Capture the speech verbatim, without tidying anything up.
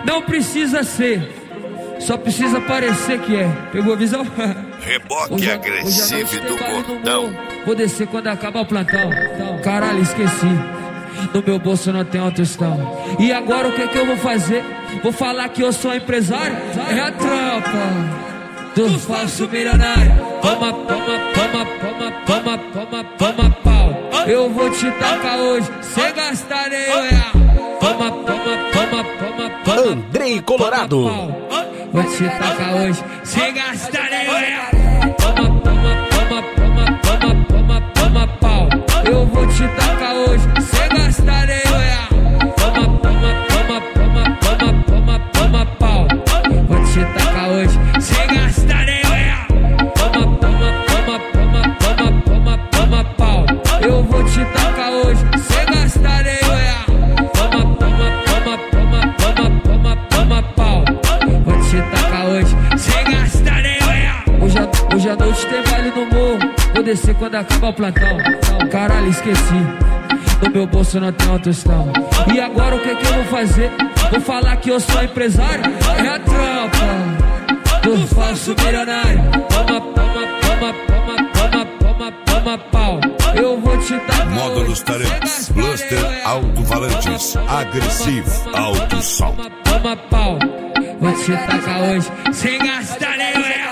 Não precisa ser, só precisa parecer que é. Pegou a visão? Reboque hoje, agressivo hoje do Gordão. Vou descer quando acabar o plantão. Caralho, esqueci. No meu bolso não tem autoestão. E agora o que que eu vou fazer? Vou falar que eu sou empresário? É a tropa do falso milionário. Toma, toma, toma, toma, toma, toma, toma pau. Eu vou te tacar hoje, sem gastar nem real. Toma, toma, toma, toma, toma. Andrei Colorado. Vou te tacar hoje, sem gastar nem real. Toma, toma, toma, toma, toma, toma, toma pau. Eu vou te tacar hoje, sem gastar nem real. Toma, toma, toma, toma, toma, toma, toma pau. Vou te tacar hoje, sem gastar nem real. Toma, toma, toma, toma, toma, toma, toma pau. Eu vou te tacar hoje, sem gastar nem real. Toma, toma, toma, toma, toma, toma, toma pau. Vou te tacar hoje, sem gastar nem real. Hoje a, hoje à noite tem baile no morro. Vou descer quando acabar o plantão. Caralho, esqueci. No meu bolso não tem autoestão. E agora o que que eu vou fazer? Vou falar que eu sou empresário? É a tropa do falso milionário. Toma, toma, toma, toma, toma, toma, toma pau. Eu vou te dar. Módulos Tarex, Bluster, alto-falantes, agressivo, alto som. Toma, toma pau. Vou te tacar hoje, sem gastar nem real.